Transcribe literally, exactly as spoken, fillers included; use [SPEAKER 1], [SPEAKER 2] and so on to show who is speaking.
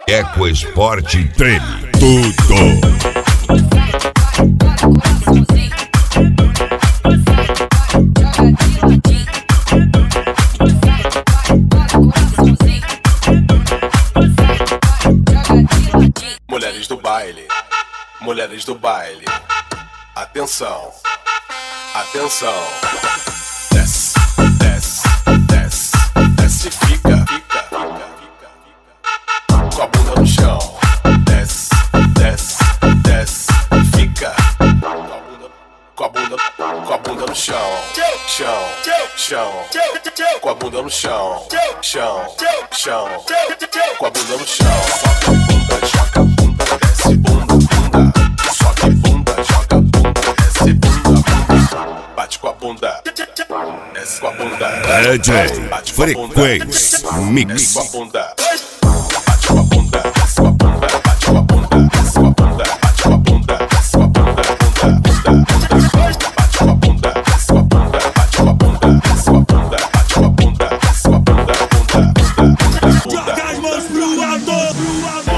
[SPEAKER 1] Eco Esporte treme tudo.
[SPEAKER 2] Mulheres do baile, mulheres do baile, atenção, atenção. Desce, desce, desce, desce, fica, fica, fica, fica, com a bunda no chão. Desce, desce, desce, fica, com a bunda, com a bunda no chão, chão, chão, com a bunda no chão, chão, chão, com a bunda no chão. Soca a bunda, joga a bunda, desce bunda, bunda. Sobe bunda, joga a bunda, desce bunda, bunda. Bate com a bunda, desce com a bunda.
[SPEAKER 1] D J
[SPEAKER 2] Bate com a bunda,
[SPEAKER 1] Frequência Mix.
[SPEAKER 2] desce com a bunda. Bate com a bunda, desce com a bunda, bate com a bunda, desce com a bunda, bate com a bunda, desce com a bunda, bunda, bunda. Bate com a bunda, desce com a bunda, bate com a bunda, desce com a bunda, bate com a bunda, desce com a bunda, bunda, bunda, bunda.
[SPEAKER 3] Joga as mãos pro alto.